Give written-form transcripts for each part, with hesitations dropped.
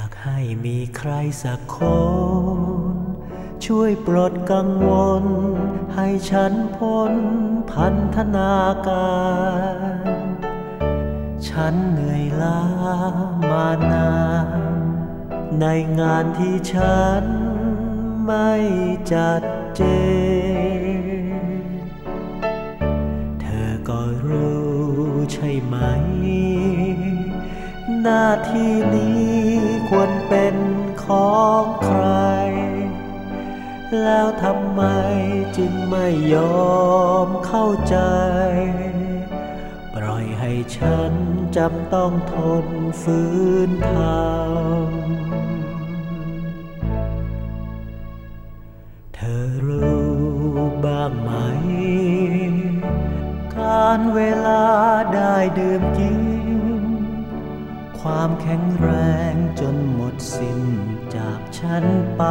ากให้มีใครสักคนช่วยปลดกังวลให้ฉันพ้นพันธนาการฉันเหนื่อยล้ามานานในงานที่ฉันไม่จัดเจนเธอก็รู้ใช่ไหมหน้าที่นี้ควรเป็นของใครแล้วทำไมจึงไม่ยอมเข้าใจปล่อยให้ฉันจำต้องทนฝืนทำเธอรู้บ้างไหมการเวลาได้ดื่มกินความแข็งแรงจนหมดสิ้นจากฉันไป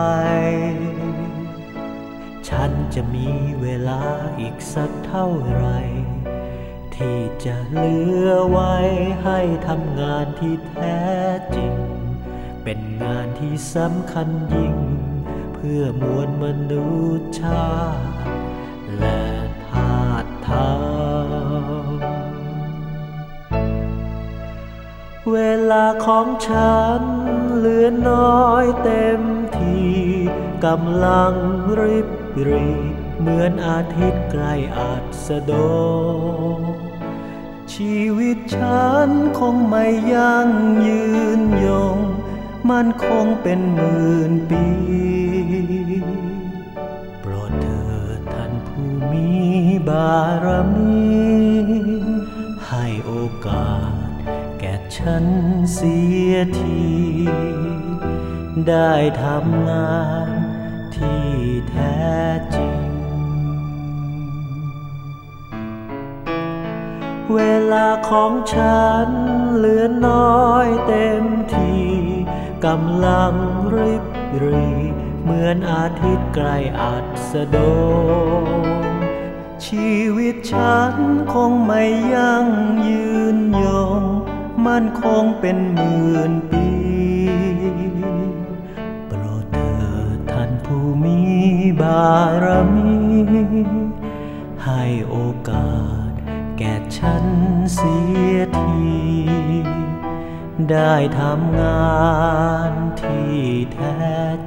ฉันจะมีเวลาอีกสักเท่าไหร่ที่จะเหลือไว้ให้ทำงานที่แท้จริงเป็นงานที่สำคัญยิ่งเพื่อมวลมนุษยชาติและธาตุธรรมเวลาของฉันเหลือน้อยเต็มทีกำลังริบหรี่เหมือนอาทิตย์ใกล้อัสดงชีวิตฉันคงไม่ยั่งยืนยงมันคงเป็นหมื่นปีโปรดเถิดท่านผู้มีบารมีให้โอกาสแก่ฉันเสียทีได้ทำงานที่แท้จริงเวลาของฉันเหลือน้อยเต็มทีกำลังริบหรี่เหมือนอาทิตย์ใกล้อัสดงชีวิตฉันคงไม่ยั่งยืนยงมันคงเป็นหมื่นปีโปรดเถิดท่านผู้มีบารมีให้โอกาสแก่ฉันเสียทีได้ทำงานที่แท้